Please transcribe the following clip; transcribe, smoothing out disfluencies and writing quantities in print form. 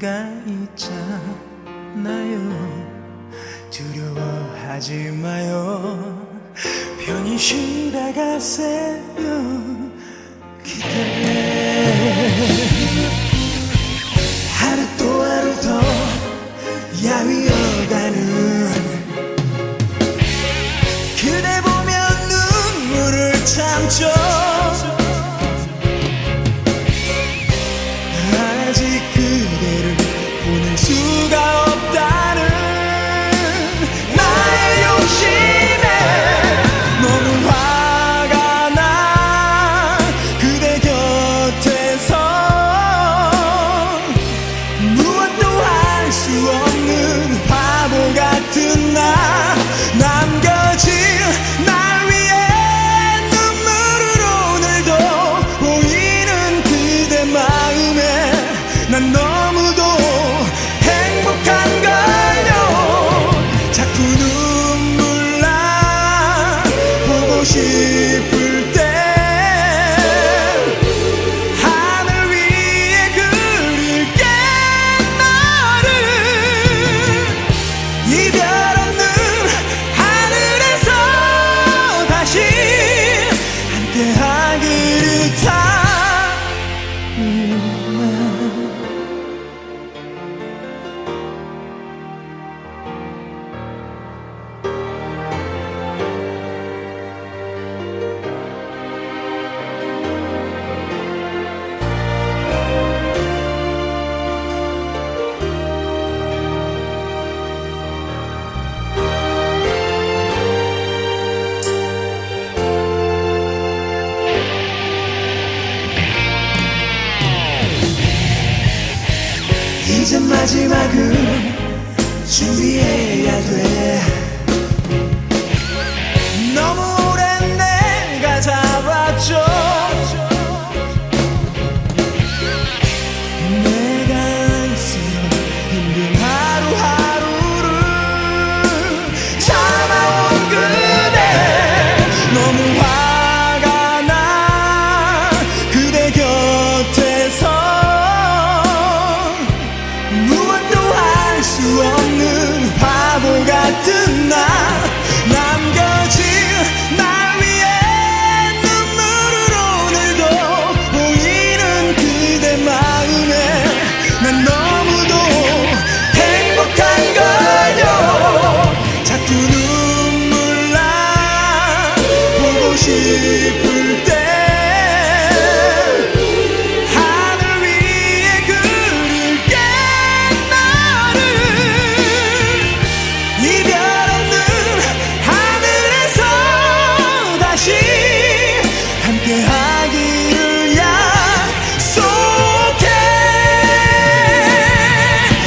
때가 있잖아요. 두려워하지 마요. 편히 쉬다 가세요. 하루 또 하루 더 야위어가는 그대 보면 눈물을 참죠. 아직 그대를 보낼 수가 없다는 나의 욕심에 너무 화가 나. 그대 곁에서 무엇도 할 수 없는 바보 같은 나. 남겨진 날 위해 눈물을 오늘도 보이는 그대 마음에 난 너무도 행복한걸요. 자꾸 눈물 나 보고 싶을 때 하늘 위에 그릴게 너를. 이별 없는 하늘에서 다시 함께하기를 이제 마지막을 준비해야 돼. 너무